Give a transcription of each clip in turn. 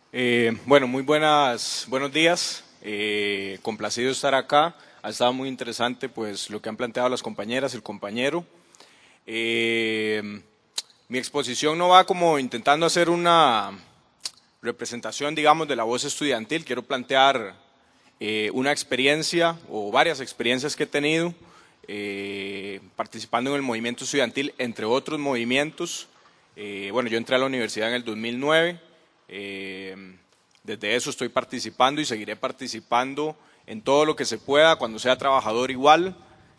Bueno, buenos días. Complacido estar acá. Ha estado muy interesante pues lo que han planteado las compañeras, el compañero. Mi exposición no va como intentando hacer una representación, digamos, de la voz estudiantil. Quiero plantear una experiencia o varias experiencias que he tenido participando en el movimiento estudiantil, entre otros movimientos. Bueno, yo entré a la universidad en el 2009. Desde eso estoy participando y seguiré participando en todo lo que se pueda cuando sea trabajador igual.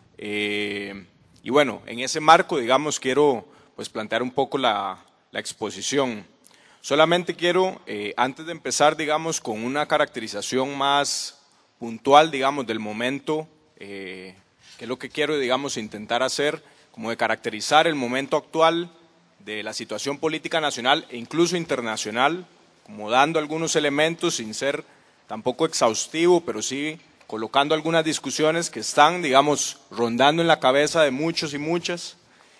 Y bueno, en ese marco, digamos, quiero pues plantear un poco la exposición. Solamente quiero, antes de empezar, digamos, con una caracterización más puntual, digamos, del momento, que es lo que quiero, digamos, intentar hacer, como de caracterizar el momento actual de la situación política nacional e incluso internacional, como dando algunos elementos sin ser tampoco exhaustivo, pero sí colocando algunas discusiones que están, digamos, rondando en la cabeza de muchos y muchas,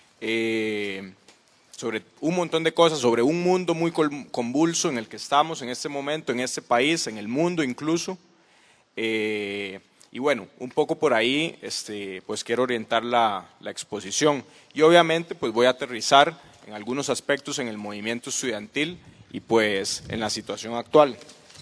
sobre un montón de cosas, sobre un mundo muy convulso en el que estamos en este momento, en este país, en el mundo incluso. Y bueno, un poco por ahí pues quiero orientar la exposición. Y obviamente pues voy a aterrizar en algunos aspectos en el movimiento estudiantil y pues en la situación actual.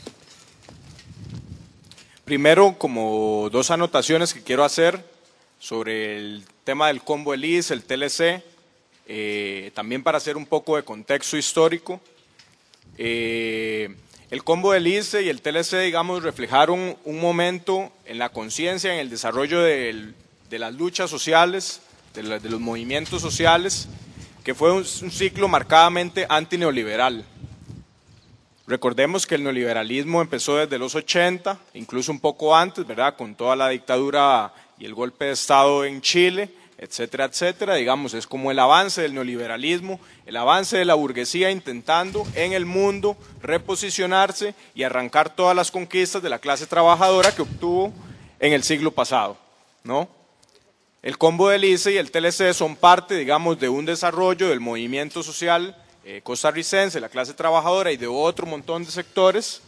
Primero, como dos anotaciones que quiero hacer sobre el tema del combo ELISE, el TLC, también para hacer un poco de contexto histórico. El combo ELISE y el TLC, digamos, reflejaron un momento en la conciencia, en el desarrollo de las luchas sociales, de los movimientos sociales, que fue un ciclo marcadamente antineoliberal. Recordemos que el neoliberalismo empezó desde los 80, incluso un poco antes, ¿verdad?, con toda la dictadura y el golpe de Estado en Chile, etcétera, etcétera. Digamos, es como el avance del neoliberalismo, el avance de la burguesía intentando en el mundo reposicionarse y arrancar todas las conquistas de la clase trabajadora que obtuvo en el siglo pasado, ¿no? El combo del ICE y el TLC son parte, digamos, de un desarrollo del movimiento social costarricense, la clase trabajadora y de otro montón de sectores,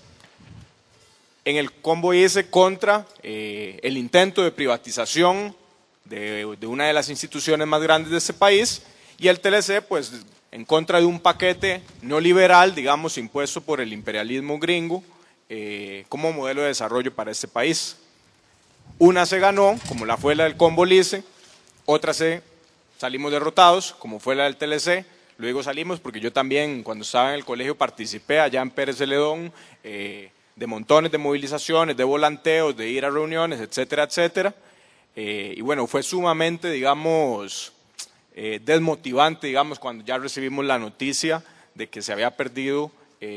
en el combo ICE contra el intento de privatización de una de las instituciones más grandes de este país, y el TLC pues en contra de un paquete neoliberal, digamos, impuesto por el imperialismo gringo como modelo de desarrollo para este país. Una se ganó, como la fue la del combo LICE, otra salimos derrotados, como fue la del TLC. Luego salimos porque yo también, cuando estaba en el colegio, participé allá en Pérez Celedón de montones de movilizaciones, de volanteos, de ir a reuniones, etcétera, etcétera. Y bueno, fue sumamente, digamos, desmotivante, digamos, cuando ya recibimos la noticia de que se había perdido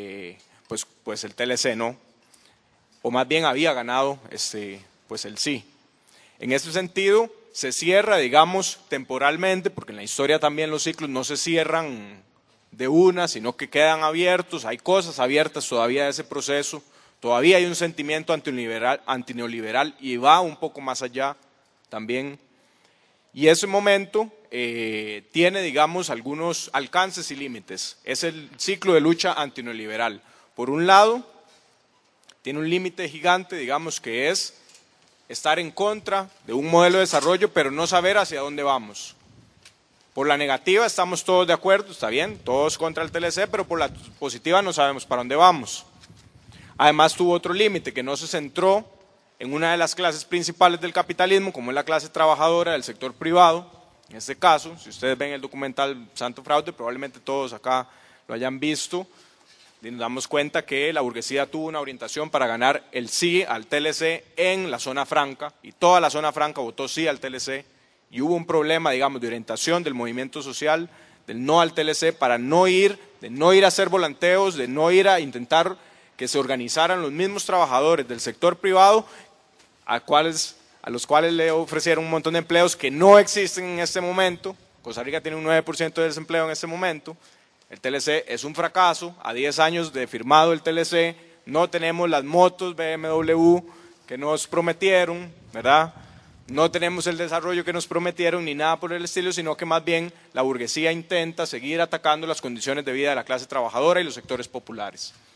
pues el TLC, ¿no? O más bien había ganado pues el sí. En ese sentido, se cierra, digamos, temporalmente, porque en la historia también los ciclos no se cierran de una, sino que quedan abiertos, hay cosas abiertas todavía de ese proceso, todavía hay un sentimiento antineoliberal y va un poco más allá también. Y ese momento tiene, digamos, algunos alcances y límites. Es el ciclo de lucha antineoliberal. Por un lado, tiene un límite gigante, digamos, que es estar en contra de un modelo de desarrollo, pero no saber hacia dónde vamos. Por la negativa estamos todos de acuerdo, está bien, todos contra el TLC, pero por la positiva no sabemos para dónde vamos. Además tuvo otro límite, que no se centró en una de las clases principales del capitalismo, como es la clase trabajadora del sector privado. En este caso, si ustedes ven el documental Santo Fraude, probablemente todos acá lo hayan visto, y nos damos cuenta que la burguesía tuvo una orientación para ganar el sí al TLC en la zona franca, y toda la zona franca votó sí al TLC, y hubo un problema, digamos, de orientación del movimiento social, del no al TLC, para de no ir a hacer volanteos, de no ir a intentar que se organizaran los mismos trabajadores del sector privado, a los cuales le ofrecieron un montón de empleos que no existen en este momento. Costa Rica tiene un 9% de desempleo en este momento. El TLC es un fracaso, a 10 años de firmado el TLC, no tenemos las motos BMW que nos prometieron, ¿verdad? No tenemos el desarrollo que nos prometieron ni nada por el estilo, sino que más bien la burguesía intenta seguir atacando las condiciones de vida de la clase trabajadora y los sectores populares.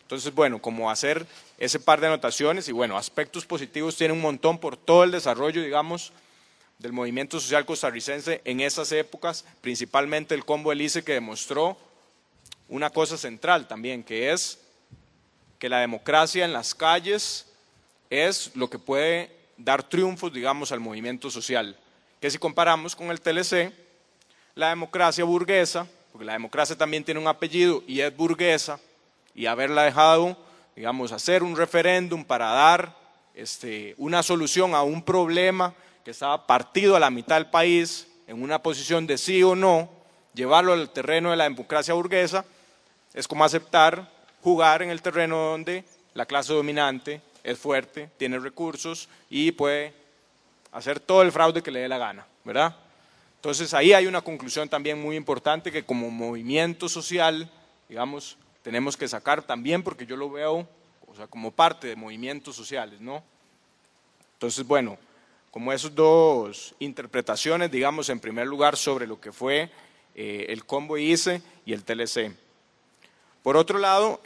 Entonces, bueno, como hacer ese par de anotaciones y bueno, aspectos positivos tiene un montón por todo el desarrollo, digamos, del movimiento social costarricense en esas épocas, principalmente el combo del ICE que demostró una cosa central también, que es que la democracia en las calles es lo que puede dar triunfos, digamos, al movimiento social. Que si comparamos con el TLC, la democracia burguesa, porque la democracia también tiene un apellido y es burguesa, y haberla dejado, digamos, hacer un referéndum para dar una solución a un problema que estaba partido a la mitad del país, en una posición de sí o no, llevarlo al terreno de la democracia burguesa, es como aceptar jugar en el terreno donde la clase dominante es fuerte, tiene recursos y puede hacer todo el fraude que le dé la gana, ¿verdad? Entonces ahí hay una conclusión también muy importante que como movimiento social, digamos, tenemos que sacar también porque yo lo veo, o sea, como parte de movimientos sociales, ¿no? Entonces, bueno, como esas dos interpretaciones, digamos, en primer lugar sobre lo que fue el combo ICE y el TLC. Por otro lado,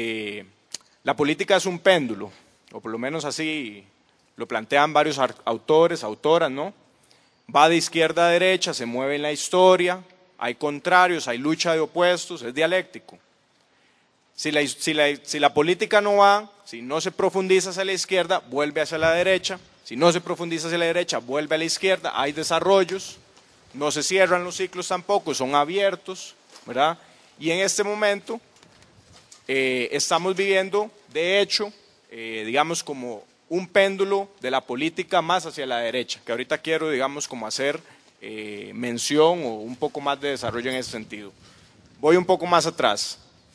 la política es un péndulo, o por lo menos así lo plantean varios autores, autoras, ¿no? Va de izquierda a derecha, se mueve en la historia, hay contrarios, hay lucha de opuestos, es dialéctico. Si la política no va, si no se profundiza hacia la izquierda, vuelve hacia la derecha, si no se profundiza hacia la derecha, vuelve a la izquierda, hay desarrollos, no se cierran los ciclos tampoco, son abiertos, ¿verdad? Y en este momento estamos viviendo, de hecho, digamos como un péndulo de la política más hacia la derecha, que ahorita quiero, digamos, como hacer mención o un poco más de desarrollo en ese sentido. Voy un poco más atrás.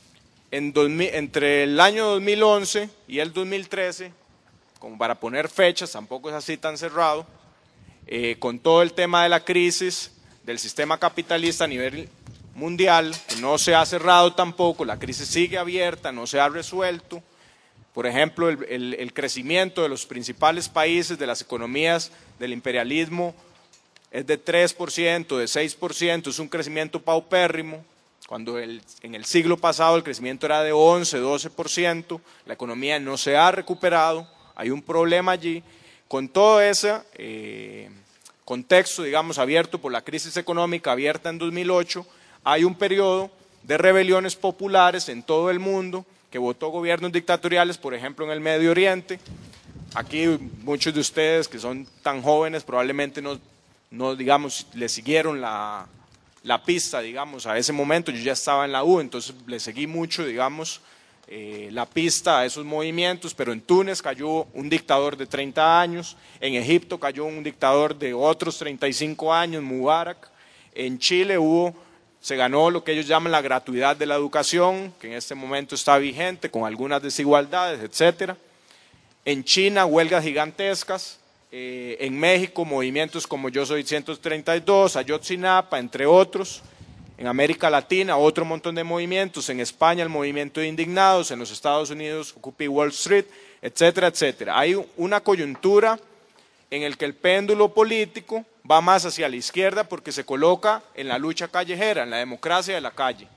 Entre el año 2011 y el 2013, como para poner fechas, tampoco es así tan cerrado, con todo el tema de la crisis del sistema capitalista a nivel mundial, que no se ha cerrado tampoco, la crisis sigue abierta, no se ha resuelto. Por ejemplo, el crecimiento de los principales países, de las economías del imperialismo, es de 3%, de 6%, es un crecimiento paupérrimo, cuando en el siglo pasado el crecimiento era de 11, 12%, la economía no se ha recuperado, hay un problema allí. Con todo ese contexto, digamos, abierto por la crisis económica abierta en 2008, hay un periodo de rebeliones populares en todo el mundo que votó gobiernos dictatoriales, por ejemplo, en el Medio Oriente. Aquí muchos de ustedes que son tan jóvenes probablemente no digamos, le siguieron la pista, digamos, a ese momento. Yo ya estaba en la U, entonces le seguí mucho, digamos, la pista a esos movimientos, pero en Túnez cayó un dictador de 30 años, en Egipto cayó un dictador de otros 35 años, Mubarak, en Chile se ganó lo que ellos llaman la gratuidad de la educación, que en este momento está vigente, con algunas desigualdades, etcétera. En China, huelgas gigantescas. En México, movimientos como Yo Soy 132, Ayotzinapa, entre otros. En América Latina, otro montón de movimientos. En España, el movimiento de indignados. En los Estados Unidos, Occupy Wall Street, etcétera, etcétera. Hay una coyuntura en el que el péndulo político va más hacia la izquierda porque se coloca en la lucha callejera, en la democracia de la calle.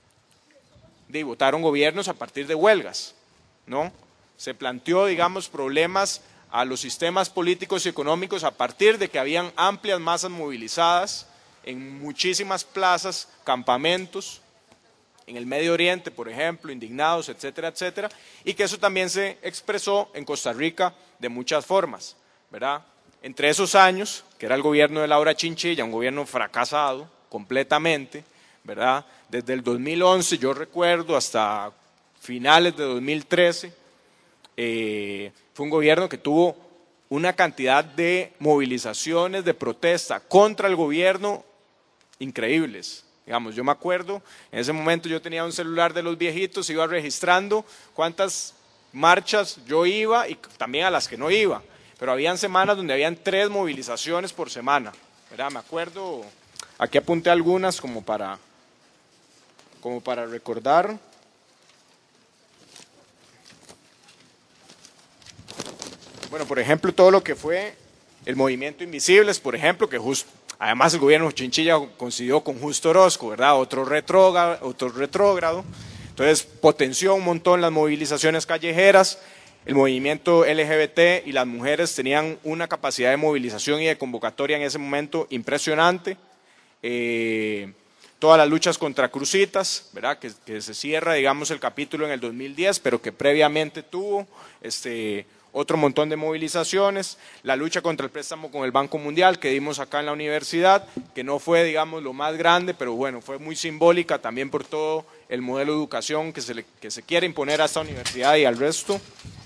Votaron gobiernos a partir de huelgas, ¿no? Se planteó, digamos, problemas a los sistemas políticos y económicos a partir de que habían amplias masas movilizadas en muchísimas plazas, campamentos, en el Medio Oriente, por ejemplo, indignados, etcétera, etcétera, y que eso también se expresó en Costa Rica de muchas formas, ¿verdad? Entre esos años, que era el gobierno de Laura Chinchilla, un gobierno fracasado completamente, ¿verdad? Desde el 2011, yo recuerdo, hasta finales de 2013, fue un gobierno que tuvo una cantidad de movilizaciones, de protesta contra el gobierno increíbles. Digamos, yo me acuerdo, en ese momento yo tenía un celular de los viejitos, iba registrando cuántas marchas yo iba y también a las que no iba. Pero habían semanas donde habían 3 movilizaciones por semana, ¿verdad? Me acuerdo, aquí apunté algunas como para recordar. Bueno, por ejemplo, todo lo que fue el movimiento Invisibles, por ejemplo, que además el gobierno Chinchilla coincidió con Justo Orozco, ¿verdad? Otro retrógrado. Entonces potenció un montón las movilizaciones callejeras. El movimiento LGBT y las mujeres tenían una capacidad de movilización y de convocatoria en ese momento impresionante. Todas las luchas contra Cruzitas, ¿verdad? Que se cierra, digamos, el capítulo en el 2010, pero que previamente tuvo otro montón de movilizaciones. La lucha contra el préstamo con el Banco Mundial que dimos acá en la universidad, que no fue, digamos, lo más grande, pero bueno, fue muy simbólica también por todo el modelo de educación que se quiere imponer a esta universidad y al resto.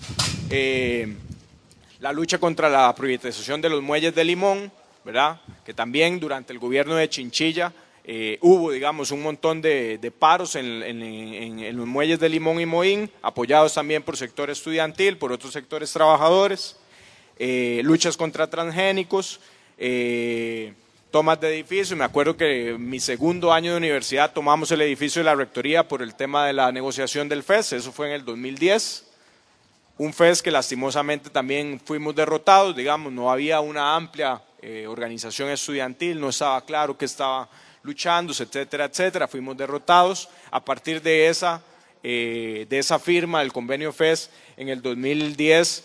La lucha contra la privatización de los muelles de Limón, ¿verdad? Que también durante el gobierno de Chinchilla hubo, digamos, un montón de paros en los muelles de Limón y Moín, apoyados también por sector estudiantil, por otros sectores trabajadores, luchas contra transgénicos, tomas de edificios. Me acuerdo que en mi segundo año de universidad tomamos el edificio de la rectoría por el tema de la negociación del FES, eso fue en el 2010. Un FES que lastimosamente también fuimos derrotados, digamos, no había una amplia organización estudiantil, no estaba claro qué estaba luchándose, etcétera, etcétera, fuimos derrotados. A partir de esa firma del convenio FES en el 2010,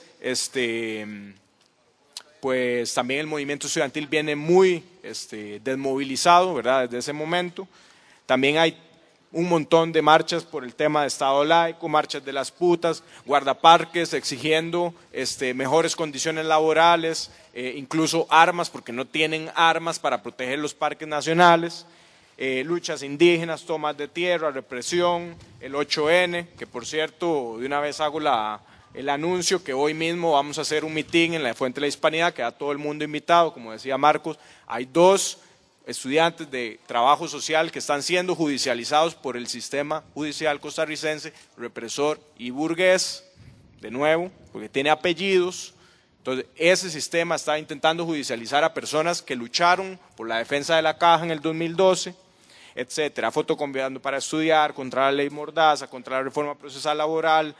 pues también el movimiento estudiantil viene muy desmovilizado, ¿verdad? Desde ese momento. También hay un montón de marchas por el tema de Estado laico, marchas de las putas, guardaparques exigiendo mejores condiciones laborales, incluso armas, porque no tienen armas para proteger los parques nacionales, luchas indígenas, tomas de tierra, represión, el 8N, que por cierto, de una vez hago el anuncio que hoy mismo vamos a hacer un mitin en la Fuente de la Hispanidad, que a todo el mundo invitado, como decía Marcos, hay 2 estudiantes de trabajo social que están siendo judicializados por el sistema judicial costarricense, represor y burgués, de nuevo, porque tiene apellidos. Entonces, ese sistema está intentando judicializar a personas que lucharon por la defensa de la caja en el 2012, etcétera, fotoconviando para estudiar, contra la ley Mordaza, contra la reforma procesal laboral.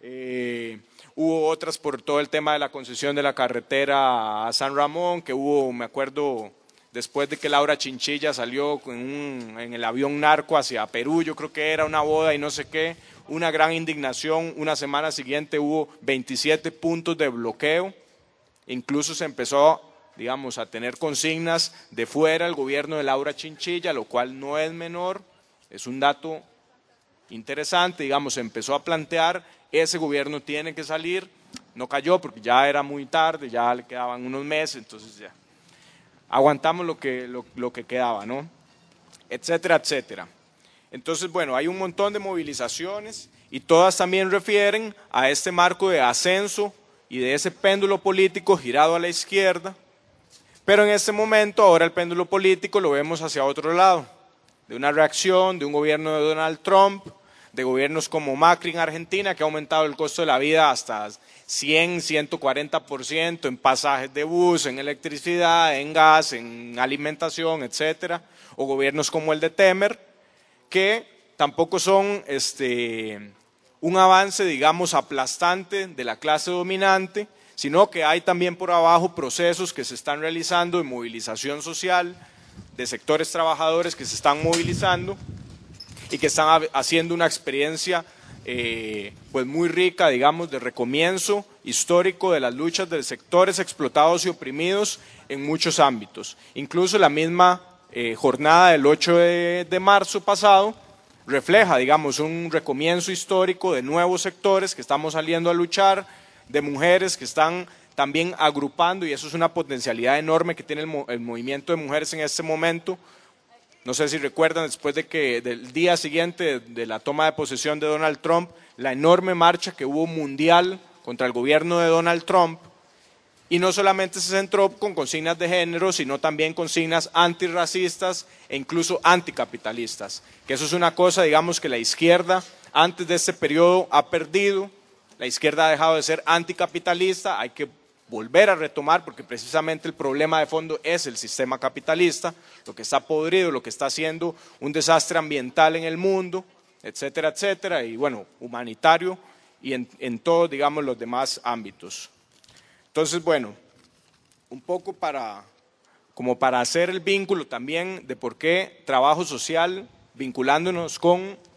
Hubo otras por todo el tema de la concesión de la carretera a San Ramón, que hubo, me acuerdo, después de que Laura Chinchilla salió en el avión narco hacia Perú, yo creo que era una boda y no sé qué, una gran indignación. Una semana siguiente hubo 27 puntos de bloqueo, incluso se empezó, digamos, a tener consignas de fuera el gobierno de Laura Chinchilla, lo cual no es menor, es un dato interesante, digamos, se empezó a plantear, ese gobierno tiene que salir, no cayó porque ya era muy tarde, ya le quedaban unos meses, entonces ya aguantamos lo que quedaba, ¿no? Etcétera, etcétera. Entonces, bueno, hay un montón de movilizaciones y todas también refieren a este marco de ascenso y de ese péndulo político girado a la izquierda, pero en este momento ahora el péndulo político lo vemos hacia otro lado, de una reacción de un gobierno de Donald Trump, de gobiernos como Macri en Argentina, que ha aumentado el costo de la vida hasta 100, 140% en pasajes de bus, en electricidad, en gas, en alimentación, etcétera, o gobiernos como el de Temer, que tampoco son un avance, digamos, aplastante de la clase dominante, sino que hay también por abajo procesos que se están realizando de movilización social, de sectores trabajadores que se están movilizando y que están haciendo una experiencia pues muy rica, digamos, de recomienzo histórico de las luchas de sectores explotados y oprimidos en muchos ámbitos. Incluso la misma jornada del 8 de marzo pasado refleja, digamos, un recomienzo histórico de nuevos sectores que estamos saliendo a luchar, de mujeres que están también agrupando, y eso es una potencialidad enorme que tiene el movimiento de mujeres en este momento. No sé si recuerdan, después del día siguiente de la toma de posesión de Donald Trump, la enorme marcha que hubo mundial contra el gobierno de Donald Trump, y no solamente se centró con consignas de género, sino también consignas antirracistas e incluso anticapitalistas, que eso es una cosa, digamos, que la izquierda antes de este periodo ha perdido. La izquierda ha dejado de ser anticapitalista, hay que volver a retomar, porque precisamente el problema de fondo es el sistema capitalista, lo que está podrido, lo que está haciendo un desastre ambiental en el mundo, etcétera, etcétera, y bueno, humanitario y en todos, digamos, los demás ámbitos. Entonces, bueno, un poco como para hacer el vínculo también de por qué trabajo social, vinculándonos con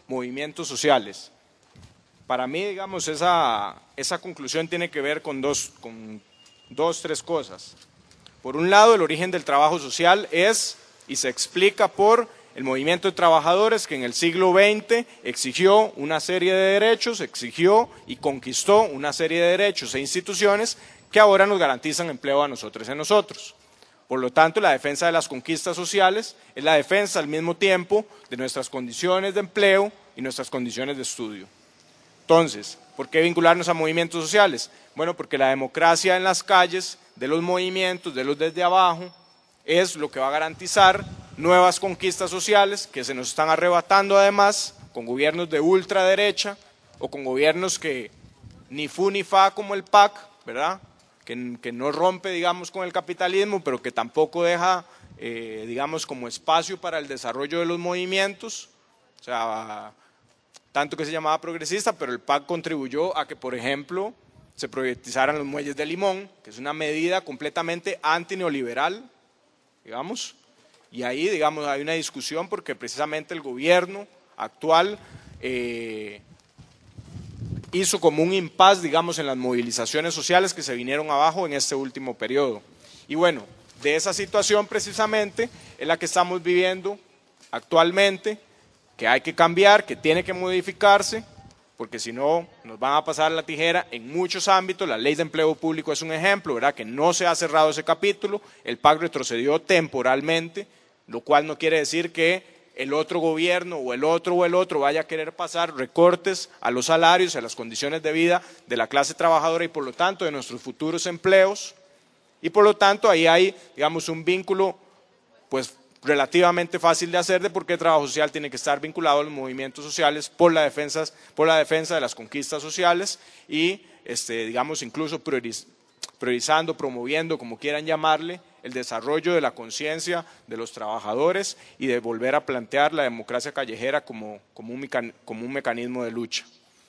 movimientos sociales. Para mí, digamos, esa conclusión tiene que ver con tres cosas. Por un lado, el origen del trabajo social es y se explica por el movimiento de trabajadores que en el siglo XX exigió una serie de derechos, exigió y conquistó una serie de derechos e instituciones que ahora nos garantizan empleo a nosotros y a nosotros. Por lo tanto, la defensa de las conquistas sociales es la defensa al mismo tiempo de nuestras condiciones de empleo y nuestras condiciones de estudio. Entonces, ¿por qué vincularnos a movimientos sociales? Bueno, porque la democracia en las calles, de los movimientos, de los desde abajo, es lo que va a garantizar nuevas conquistas sociales que se nos están arrebatando además con gobiernos de ultraderecha o con gobiernos que ni fu ni fa como el PAC, ¿verdad? Que no rompe, digamos, con el capitalismo, pero que tampoco deja, digamos, como espacio para el desarrollo de los movimientos. O sea, tanto que se llamaba progresista, pero el PAC contribuyó a que, por ejemplo, se privatizaran los muelles de Limón, que es una medida completamente antineoliberal, digamos, y ahí, digamos, hay una discusión porque precisamente el gobierno actual hizo como un impasse, digamos, en las movilizaciones sociales que se vinieron abajo en este último periodo. Y bueno, de esa situación precisamente es la que estamos viviendo actualmente, que hay que cambiar, que tiene que modificarse, porque si no nos van a pasar la tijera en muchos ámbitos. La ley de empleo público es un ejemplo, ¿verdad? Que no se ha cerrado ese capítulo, el PAC retrocedió temporalmente, lo cual no quiere decir que el otro gobierno o el otro vaya a querer pasar recortes a los salarios, a las condiciones de vida de la clase trabajadora y por lo tanto de nuestros futuros empleos, y por lo tanto ahí hay, digamos, un vínculo pues relativamente fácil de hacer de por qué el trabajo social tiene que estar vinculado a los movimientos sociales por la defensa de las conquistas sociales y, digamos, incluso priorizando, promoviendo, como quieran llamarle, el desarrollo de la conciencia de los trabajadores y de volver a plantear la democracia callejera como un mecanismo de lucha.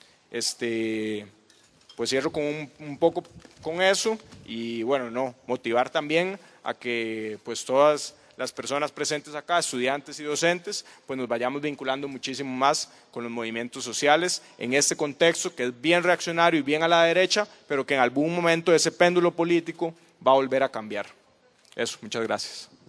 Pues cierro con un poco con eso y bueno, motivar también a que pues todas las personas presentes acá, estudiantes y docentes, pues nos vayamos vinculando muchísimo más con los movimientos sociales en este contexto que es bien reaccionario y bien a la derecha, pero que en algún momento ese péndulo político va a volver a cambiar. Eso, muchas gracias.